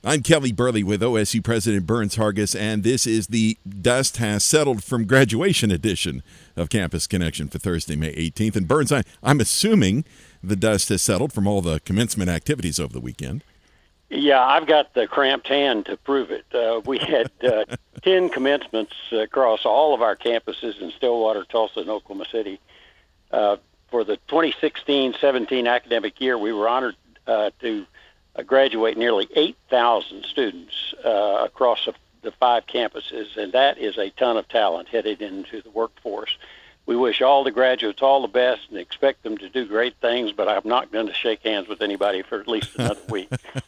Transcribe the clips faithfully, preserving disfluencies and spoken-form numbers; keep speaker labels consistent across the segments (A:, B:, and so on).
A: I'm Kelly Burley with O S U President Burns Hargis, and this is the Dust Has Settled from Graduation edition of Campus Connection for Thursday, May eighteenth. And Burns, I, I'm assuming the dust has settled from all the commencement activities over the weekend.
B: Yeah, I've got the cramped hand to prove it. Uh, we had uh, ten commencements across all of our campuses in Stillwater, Tulsa, and Oklahoma City. Uh, for the twenty sixteen seventeen academic year, we were honored uh, to uh, graduate nearly eight thousand students uh, across the, the five campuses, and that is a ton of talent headed into the workforce. We wish all the graduates all the best and expect them to do great things, but I'm not going to shake hands with anybody for at least another week.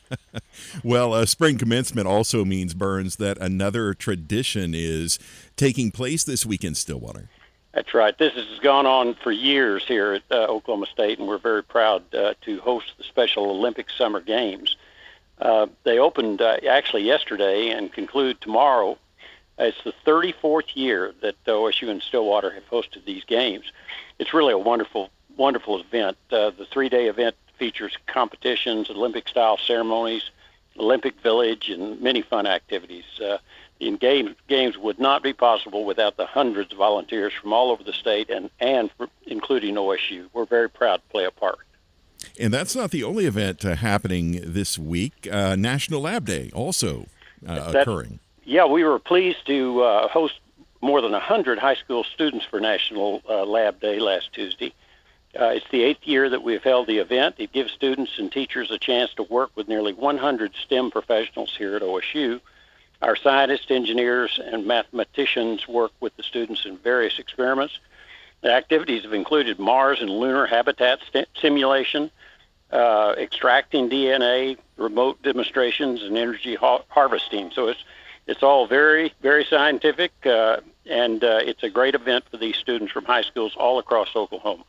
A: Well, uh, spring commencement also means, Burns, that another tradition is taking place this week in Stillwater.
B: That's right. This has gone on for years here at uh, Oklahoma State, and we're very proud uh, to host the Special Olympic Summer Games. Uh, they opened uh, actually yesterday and conclude tomorrow. It's the thirty-fourth year that O S U and Stillwater have hosted these games. It's really a wonderful, wonderful event. Uh, the three-day event features competitions, Olympic-style ceremonies, Olympic Village, and many fun activities. Uh, the game, games would not be possible without the hundreds of volunteers from all over the state, and, and for, including O S U. We're very proud to play a part.
A: And that's not the only event uh, happening this week. Uh, National Lab Day also uh, occurring.
B: Yeah, we were pleased to uh, host more than one hundred high school students for National uh, Lab Day last Tuesday. Uh, it's the eighth year that we've held the event. It gives students and teachers a chance to work with nearly one hundred STEM professionals here at O S U. Our scientists, engineers, and mathematicians work with the students in various experiments. The activities have included Mars and lunar habitat st- simulation, uh, extracting D N A, remote demonstrations, and energy ha- harvesting. So it's It's all very, very scientific, uh, and uh, it's a great event for these students from high schools all across Oklahoma.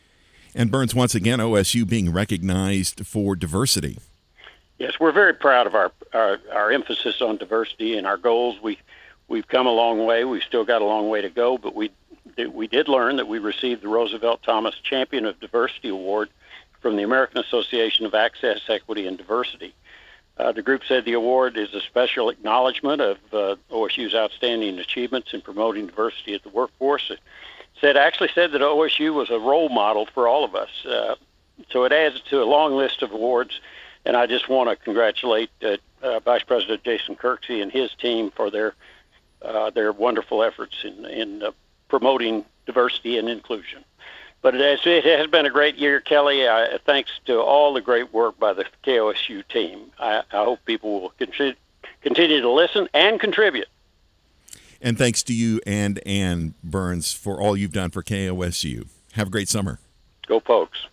A: And Burns, once again, O S U being recognized for diversity.
B: Yes, we're very proud of our, our, our emphasis on diversity and our goals. We, we've come a long way. We've still got a long way to go, but we, we did learn that we received the Roosevelt Thomas Champion of Diversity Award from the American Association of Access, Equity, and Diversity. Uh, the group said the award is a special acknowledgement of uh, O S U's outstanding achievements in promoting diversity at the workforce. It said actually said that O S U was a role model for all of us. Uh, so it adds to a long list of awards, and I just want to congratulate uh, uh, Vice President Jason Kirksey and his team for their uh, their wonderful efforts in, in uh, promoting diversity and inclusion. But it has, it has been a great year, Kelly. I, thanks to all the great work by the K O S U team. I, I hope people will continue, continue to listen and contribute.
A: And thanks to you and Ann Burns for all you've done for K O S U. Have a great summer.
B: Go Pokes.